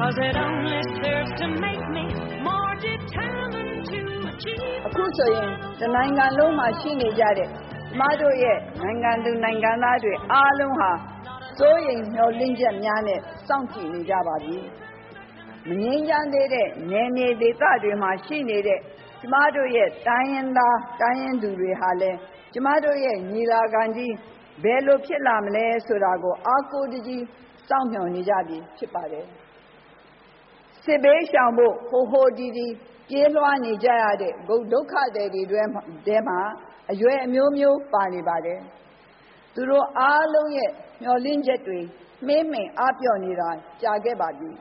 'cause it only serves to make me more determined to achieve အခုဆိုရင်တနိုင်ငံလုံးမှာရှိနေကြတဲ့ကျမတို့ရဲ့နိုင်ငံသူနိုင်ငံသားတွေအားလုံးဟာစိုးရိမ်မျှော်လင့်ချက်များနဲ့စောင့်ကြည့်နေကြပါပြီမငြင်းချမ်းသေးတဲ့နယ်မြေဒေသတွေမှာရှိနေတဲ့ကျမတို့ရဲ့တိုင်းရင်းသားတိုင်းရင်းသူတွေဟာလည်းကျမတို့ရဲ့ညီလာခံကြီးဘယ်လိုဖြစ်လာမလဲဆိုတာကိုအားကိုးတကြီးစောင့်မျှော်နေကြပြီဖြစ်ပါတယ်စစ်ဘေးရှောင်ဖို့ဟိုဒီပြေးလွှားနေကြရတဲ့ဒုက္ခတွေထဲမှာအရွယ်အမျိုးမျိုးပါနေပါတယ်သူတို့အားလုံးရဲ့မျှော်လင့်ချက်တွေမှေးမှိန်အားပျော့နေတာကြာခဲ့ပါပြီ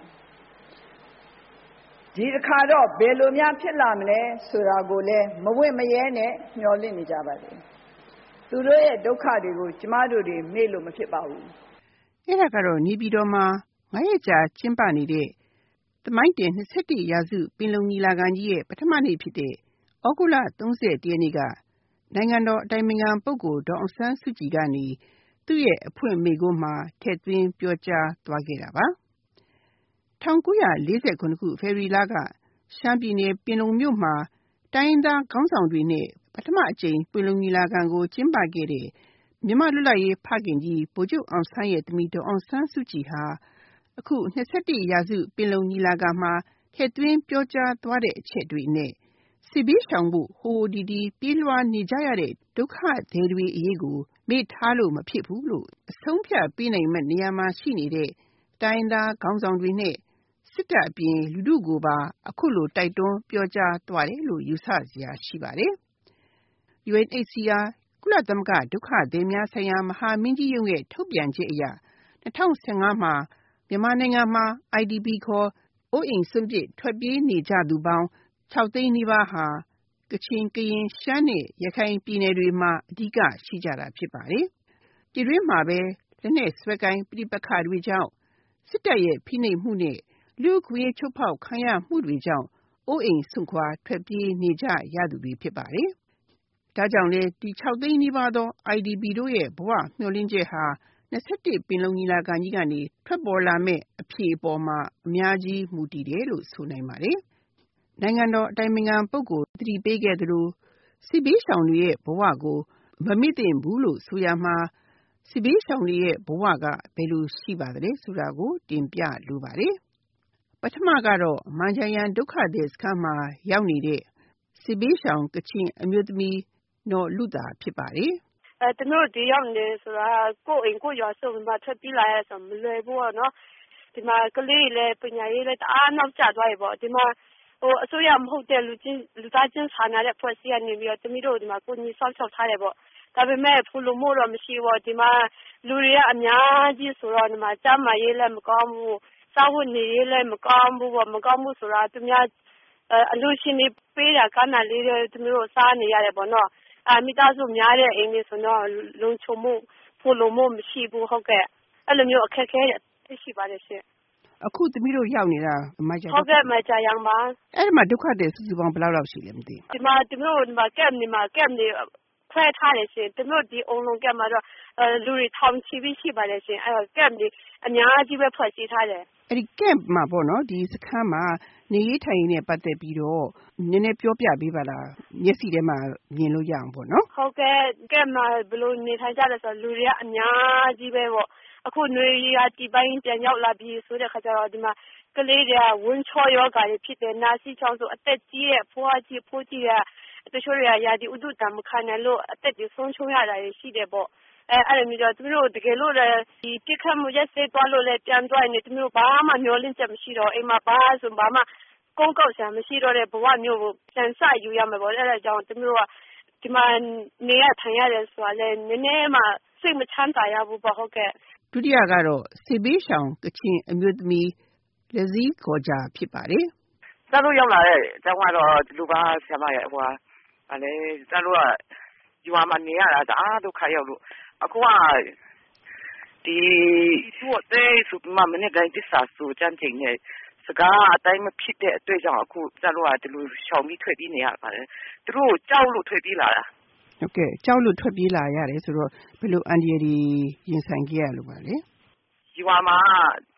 ဒီတစ်ခါတော့ဘယ်လိုများဖြစ်လာမလဲဆိုတာကိုလည်းမဝင့်မရဲနဲ့မျှော်လင့်နေကြပါတယ်သူတို့ရဲ့ဒုက္ခတွေကိုကျမတို့တွေမေ့လို့မဖြစ်ပါဘူးအဲ့ဒါကတော့နေပြည်တော်မှာ9ရက်ကြာကျင်းပနေတဲ့သမိုင်းတင်21ရာစုပင်လုံညီလာခံကြီးရဲ့ပထမနေ့ဖြစ်တဲ့ဩဂုတ်လ31ရက်နေ့ကနိုင်ငံတော်အတိုင်ပင်ခံပုဂ္ဂိုလ်ဒေါ်အောင်ဆန်းစုကြည်ကနေသူ့ရဲ့အဖွင့်မိန့်ခွန်းမှာထည့်သွင်းပြောကြားသွားခဲ့တာပါ1949ခုဖေဖော်ဝါရီလကရှမ်းပြည်နယ်ပင်လုံမြို့မှာတိုင်းရင်းသားခေါင်းဆောင်တွေနဲ့ပထမအကြိမ်ပင်လုံညီလာခံကိုကျင်းပခဲ့တဲ့မြန်မာလွတ်လပ်ရေးဖခင်ကြီးဗိုလ်ချုပ်အောင်ဆန်းရဲ့သမီးဒေါ်အောင်ဆန်းစုကြည်ဟာအခု21ရာစုပင်လုံညီလာခံမှာထည့်သွင်းပြောကြားသွားတဲ့အချက်တွေနဲ့စစ်ဘေးရှောင်ဖို့ဟိုဒီပြေးလွှားနေကြရတဲ့ဒုက္ခသည်တွေအရေးကိုမေ့ထားလို့မဖြစ်ဘူးလို့အဆုံးဖြတ်ပေးနိုင်မဲ့နေရာမှာရှိနေတဲ့တိုင်းသားခေါင်းဆောင်တွေနဲ့စစ်တပ်အပြင်လူထုကိုပါအခုလိုတိုက်တွန်းပြောကြားသွားတယ်လို့ယူဆစရာရှိပါတယ်။ UNHCR ကုလသမဂ္ဂဒုက္ခသည်များဆိုင်ရာမဟာမင်းကြီးရုံးရဲ့ထုတ်ပြန်ချက်အရ2015မှာမြန်မာနိုင်ငံမှာ IDP ခေါ်အိုးအိမ်စွန့်ပစ်ထွက်ပြေးနေကြသူပေါင်း6သိန်းနီးပါးဟာကချင်ကရင်ရှမ်းနဲ့ရခိုင်ပြည်နယ်တွေမှာအဓိကရှိကြတာဖြစ်ပါတယ်။ဒီတွင်မှာပဲလက်နက်စွဲကိုင်းပြိပက္ခတွေကြောင့်စစ်တပ်ရဲ့ဖိနှိပ်မှုနဲ့လူ့အခွင့်အရေးချိုးဖောက်ခံရမှုတွေကြောင့်အိုးအိမ်စွန့်ခွာထွက်ပြေးနေကြရသူတွေဖြစ်ပါတယ်။ဒါကြောင့်လေဒီ6သိန်းနီးပါးသော IDP တို့ရဲ့ဘဝမျှော်လင့်ချက်ဟာ21ပင်လုံညီလာခံကြီးကနေထွက်ပေါ်လာမဲ့အဖြေအပေါ်မှာအများကြီးမူတည်တယ်လို့ဆိုနိုင်ပါတယ်။နိုင်ငံတော်အတိုင်ပင်ခံပုဂ္ဂိုလ်သတိပေးခဲ့သလိုစစ်ဘေးရှောင်တွေရဲ့ဘဝကိုမမေ့သင့်ဘူးလို့ဆိုရမှာစစ်ဘေးရှောင်တွေရဲ့ဘဝကဘယ်လိုရှိပါသလဲဆိုတာကိုတင်ပြလိုပါတယ်။ပထမကတော့မန်ဂျာယန်ဒုက္ခသည်စခန်းမှာရောက်နေတဲ့စစ်ဘေးရှောင်ကချင်အမျိုးသမီးနော်လူတာဖြစ်ပါတယ်။သူတို့ဒီရောက်နေဆိုတာကိုယ်အိမ်ကိုရွာစုံမှာထွက်ပြေးလာရဆိုမလွယ်ဘူးနော်ဒီမှာကလေးလည်းပညာရေးလည်းတအားနောက်ကျသွားပြီပေါ့ဒီမှာအစိုးရမဟုတ်တဲ့လူသားချင်းစာနာတဲ့ဖွဲ့စည်းရနေပြီးတော့တမီးတို့ဒီမှာကိုကြီးဆောက်ရှောက်ထားတယ်ပေါ့ဒါပေမဲ့ဖူလုံမှုတော့မရှိဘူးဒီမှာလူတွေကအများကြီးဆိုတော့ဒီမှာကျန်းမာရေးလည်းမကောင်းဘူးစားဝတ်နေရေးလည်းမကောင်းဘူးပေါ့မကောင်းဘူးဆိုတာသူများအလူရှင်တွေပေးတာကနာလေးတွေတမီးတို့စားနေရတယ်ပေါ့နော်မိသားစုများတဲ့အိမ်တွေဆိုတော့လုံခြုံမှုဖူလုံမှုမရှိဘူးဟုတ်ကဲ့အဲ့လိုမျိုးအခက်အခဲတွေရှိပါတယ်ရှင်အခုသမီးတို့ရောက်နေတာမဂျာဟုတ်ကဲ့မဂျာယန်ပါအဲ့ဒီမှာဒုက္ခတွေစုစုပေါင်းဘယ်လောက်ရှိလဲမသိဒီမှာတမီးတို့ဒီမှာကက်နေခွဲထားတယ်ရှင်တမီးတို့ဒီအုံလုံးကက်မှာတော့လူတွေထောင်ချီပြီးရှိပါတယ်ရှင်အဲ့တော့ကက်နေအများကြီးပဲဖွဲ့စည်းထားတယ်အဲ့ဒီကက်မှာပေါ့နော်ဒီစခန်းမှာနေရေးထိုင်ရေးနဲ့ပတ်သက်ပြီးတော့နည်းနည်းပြောပြပေးပါလားမျက်စိထဲမှာမြင်လို့ရအောင်ပေါ့နော်ဟုတ်ကဲ့ကက်မှာဘယ်လိုနေထိုင်ကြလဲဆိုတော့လူတွေကအများကြီးပဲပေါ့အခုຫນွေရာတီပိုင်းပြန်ရောက်လာပြီဆိုတဲ့ခါကျတော့ဒီမှာကလေးတွေကဝန်းချောယောဂါတွေဖြစ်တယ်နာစီချောင်းဆိုအသက်ကြီးတဲ့ဖွားကြီးဖိုးကြီးကတချို့တွေကရာဒီဥဒုတံမခံနိုင်လို့အသက်ကြီးဆုံးရှုံးရတာရှိတယ်ပေါ့အဲ့လိုမျိုးတော့သူတို့တကယ်လို့လည်းဒီပြစ်ခတ်မှုရက်စဲသွားလို့လည်းပြန်သွားနေသူတို့ဘာမှမျောလင့်ချက်မရှိတော့အိမ်မှာဘာမှကုန်းကောက်စရာမရှိတော့တဲ့ဘဝမျိုးကိုပြန်ဆယူရမှာပေါ့အဲ့ဒါကြောင့်သူတို့ကဒီမှာနေရထိုင်ရတယ်ဆိုတာလည်းနည်းနည်းမှစိတ်မချမ်းသာရဘူးပေါ့ဟုတ်ကဲ့ဒုတိယကတော့စစ်ဘေးရှောင်ကချင်အမျိုးသမီးလက်စည်းခေါ်ကြဖြစ်ပါတယ်။ကျတို့ရောက်လာတဲ့အကြောင်းကတော့ဒီလိုပါဆရာမရဲ့ဟိုကလည်းကျတို့ကရွာမှာနေရတာတအားဒုက္ခရောက်လို့အခုကဒီသူ့အသေးစုမမနဲ့တိုင်းတစ္ဆာဆိုကြမ်းချိန်နဲ့စကားအတိုင်းမဖြစ်တဲ့အတွက်ကြောင့်အခုကျတို့ကဒီလိုရှောင်ပြီးထွက်ပြေးနေရပါတယ်။သူတို့ကြောက်လို့ထွက်ပြေးလာတာ။ဟုတ်ကဲ့ကြောက်လို့ထွက်ပြေးလာရတယ်ဆိုတော့ဘယ်လိုအန်ဒီရီရင်ဆိုင်ခဲ့ရလို့ပါလဲ။ရွာမှာသူ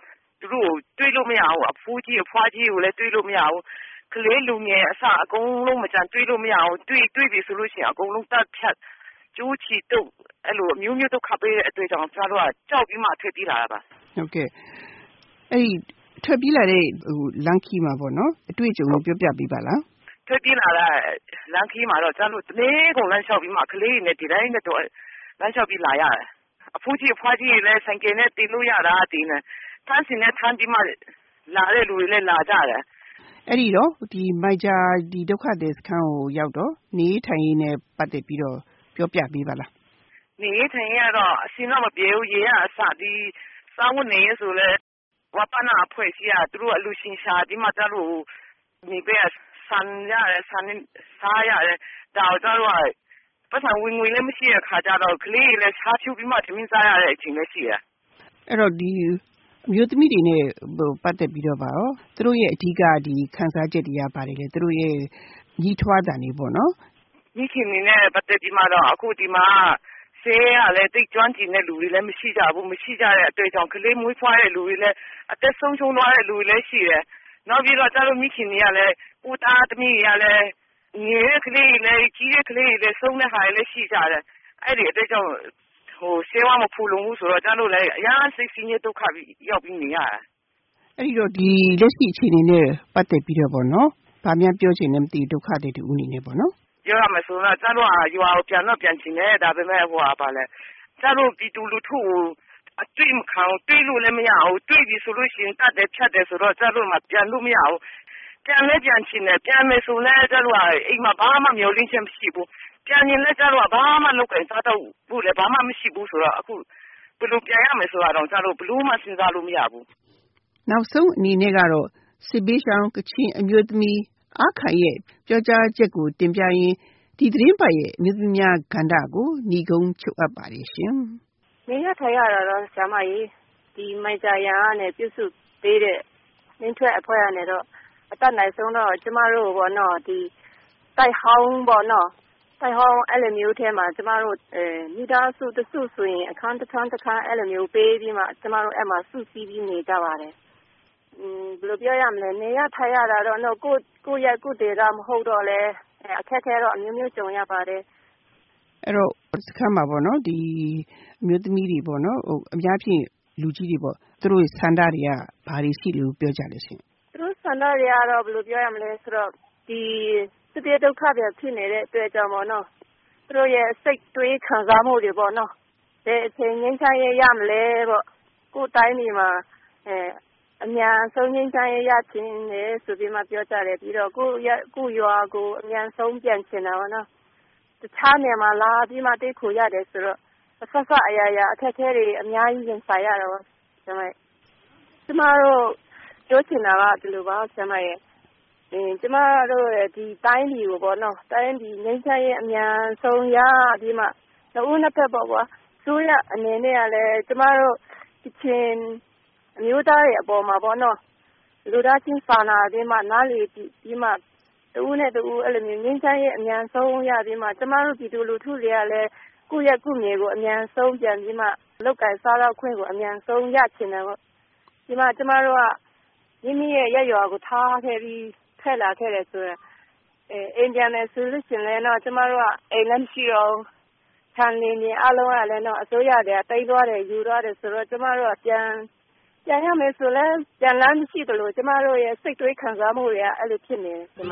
သူတို့တွေးလို့မရဘူးအဖိုးကြီးအဖွားကြီးကိုလည်းတွေးလို့မရဘူးကလေးလူငယ်အစအကုန်လုံးမကြမ်းတွေးလို့မရဘူးတွေးပြီဆိုလို့ရှိရင်အကုန်လုံးတတ်ဖြတ်ကျိုးချီတုတ်အဲ့လိုအမျိုးမျိုးဒုက္ခပေးတဲ့အတွေ့အကြုံကျွန်တော်တို့ကကြောက်ပြီးမှထွက်ပြေးလာတာပါဟုတ်ကဲ့အဲ့ဒီထွက်ပြေးလာတဲ့လမ်းခီးမှာပေါ့နော်အတွေ့အကြုံကိုပြောပြပေးပါလားထွက်ပြေးလာတဲ့လမ်းခီးမှာတော့ကျွန်တော်တို့တနေ့ကုန်လမ်းလျှောက်ပြီးမှကလေးနဲ့ဒီတိုင်းနဲ့တော့လမ်းလျှောက်ပြီးလာရတယ်အဖိုးကြီးအဖွားကြီးလည်းဆိုင်ကယ်နဲ့တင်လို့ရတာဒီနဲ့ထမ်းစင်နဲ့ထမ်းပြီးမှလာတဲ့လူတွေလည်းလာကြတယ်အဲ့ဒီတော့ဒီမိုက်ဂျာဒီဒုက္ခသည်စခန်းကိုရောက်တော့နေထိုင်ရေးနဲ့ပတ်သက်ပြီးတော့ပြောပြပေးပါလားနေထိုင်ရတော့အစင်းတော့မပြေဘူးရေရအစဒီစောင်းနေဆိုလဲဝပနာအဖွဲ့စီကသူတို့အလူရှင်ရှာဒီမှာတို့နေပဲဆန်ရတယ်ဆန်စားရတယ်ဒါတော့ပတ်စံဝင်ငွေလည်းမရှိတဲ့ခါကြတော့ကလေးလည်းရှားဖြူပြီးမှသမင်းစားရတဲ့အချိန်လည်းရှိရအဲ့တော့ဒီအမျိုးသမီးတွေနဲ့ပတ်သက်ပြီးတော့ပါရောသူတို့ရဲ့အဓိကဒီခန်းစားချက်တွေကပါတယ်လေသူတို့ရဲ့ညီထွားတာနေပေါ့နော်ညီခင်နေနဲ့ပတ်သက်ပြီးမှတော့အခုဒီမှာဆေးရလည်းတိတ်ကျွမ်းကျင်တဲ့လူတွေလည်းမရှိကြဘူးမရှိကြတဲ့အတွေ့အကြုံကလေးမွေးဖွားတဲ့လူတွေလည်းအသက်ဆုံးရှုံးသွားတဲ့လူတွေလည်းရှိတယ်နောက်ပြီးတော့ကျတော့မိခင်တွေကလည်းဦးသားသမီးတွေကလည်းငယ်တဲ့ကလေးတွေလည်းကြီးတဲ့ကလေးတွေလည်းဆုံးတဲ့ဟာတွေလည်းရှိကြတယ်အဲ့ဒီအတွက်ကြောင့်ဆေးဝါးမဖူလုံဘူးဆိုတော့ကျတော့လည်းအများစိတ်ဆင်းရဲဒုက္ခရောက်ပြီးနေရတယ်အဲ့ဒီတော့ဒီလက်ရှိအခြေအနေနဲ့ပတ်သက်ပြီးတော့ပေါ့နော်ဗာများပြောချင်တယ်မသိဒုက္ခတွေတူအနေနဲ့ပေါ့နော်ပြောရမယ်ဆိုတော့ကျတော့ရွာကိုပြန်ချင်တယ်ဒါပေမဲ့ပါလဲကျတော့ပြည်သူလူထုကိုအတွေ့မခံတွေ့လို့လည်းမရဘူးတွေ့ပြီဆိုလို့ရှိရင်တတ်တယ်ဖြတ်တယ်ဆိုတော့ကျတော့မှပြန်လို့မရဘူးပြန်လဲပြန်ချင်တယ်ပြန်မယ်ဆိုလဲကျတော့အိမ်မှာဘာမှမျောလင်းချက်မရှိဘူးပြန်ရင်လည်းကျတော့ဘာမှလုပ်ကြစားတော့ဘူးလည်းဘာမှမရှိဘူးဆိုတော့အခုဘယ်လိုပြန်ရမယ်ဆိုတာတော့ကျတော့ဘလို့မှစဉ်းစားလို့မရဘူးနောက်ဆုံးအနေနဲ့ကတော့စစ်ဘေးရှောင်ကချင်အမျိုးသမီးအခါရဲ့ပြောကြားချက်ကိုတင်ပြရင်းဒီသတင်းပတ်ရဲ့အမျိုးသမီးများကဏ္ဍကိုညီကုန်းချုပ်အပ်ပါတယ်ရှင်။နေရထိုင်ရတာတော့ဆရာမကြီးဒီမိုက်ဂျာရန်နဲ့ပြုစုပေးတဲ့နှင်းထွက်အဖွဲ့ကနေတော့အတတ်နိုင်ဆုံးတော့ကျမတို့ပေါ့နော်ဒီတိုက်ဟောင်းပေါ့နော်တိုက်ဟောင်းအဲ့လိုမျိုးထဲမှာကျမတို့မိသားစုတစုဆိုရင်အခန်းတစ်ခန်းအဲ့လိုမျိုးပေးပြီးမှကျမတို့အဲ့မှာစုစည်းပြီးနေကြပါတယ်။ဘယ်လိုပြောရမလဲနေရထိုင်ရတာတော့ကိုယ့်ဒေတာမဟုတ်တော့လဲအခက်အခဲတော့အမျိုးမျိုးကြုံရပါတယ်အဲ့တော့စခန်းမှာပေါ့နော်ဒီအမျိုးသမီးတွေပေါ့နော်အများဖြင့်လူကြီးတွေပေါ့သူတို့ဆန္ဒတွေကဘာတွေရှိလို့ပြောကြလဲရှင်သူတို့ဆန္ဒတွေကတော့ဘယ်လိုပြောရမလဲဆိုတော့ဒီစစ်ပြေဒုက္ခတွေဖြစ်နေတဲ့အတွက်ကြောင့်ပေါ့နော်သူတို့ရဲ့စိတ်တွေးခံစားမှုတွေပေါ့နော်ဘယ်အချိန်ငြိမ်းချမ်းရေးရမလဲပေါ့ကိုယ်တိုင်းဒီမှာအများဆုံးငြိမ်းချမ်းရေးရခြင်းလေဆိုပြီးမှပြောကြတယ်ပြီးတော့ကိုရွာကိုအများဆုံးပြန်ချင်တာပေါ့နော်တခြားနေမှာလာပြီးမှတိတ်ခိုရတယ်ဆိုတော့အဆက်ဆက်အရာရာအခက်အခဲတွေအများကြီးရင်ဆိုင်ရတော့ကျမတို့ပြောချင်တာကဒီလိုပါဆရာမရဲ့ကျမတို့ဒီတိုင်းပြည်ကိုပေါ့နော်တိုင်းပြည်ငြိမ်းချမ်းရေးအများဆုံးရပြီးမှနှစ်ဖက်ပေါ့ကွာဆိုရအနေနဲ့ကလည်းကျမတို့ဒီချင်းအမျိုးသားတွေအပေါ်မှာပေါ့နော်လူသားချင်းစာနာပြီးမှနားလေပြီးမှတူနဲ့တူအဲ့လိုမျိုးငင်းချမ်းရဲ့အမြန်ဆုံးရပြီးမှကျမတို့ပြည်သူလူထုတွေကလည်းကိုယ့်မြေကိုအမြန်ဆုံးပြန်ပြီးမှလောက်ကင်စားတော့ခွင့်ကိုအမြန်ဆုံးရချင်တယ်ပေါ့ဒီမှာကျမတို့ကမိမိရဲ့ရက်ရွာကိုထားခဲ့ပြီးဖက်လာခဲ့တယ်ဆိုတော့အိမ်ပြန်မယ်ဆိုလို့ရှိရင်လည်းတော့ကျမတို့ကအိမ်လည်းမရှိတော့ခြံလင်းပြင်အလုံးကလည်းတော့အစိုးရတွေကတိတ်သွားတယ်ယူသွားတယ်ဆိုတော့ကျမတို့ကပြန်ရမယ်ဆိုလဲပြန်လမ်းမရှိတယ်လို့ကျမတို့ရဲ့စိတ်တွေးခံစားမှုတွေကအဲ့လိုဖြစ်နေတယ်ကျမ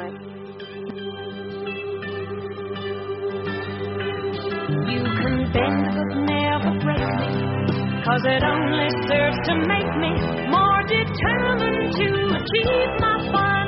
You can bend but never break me cause it only serves to make me more determined to achieve my final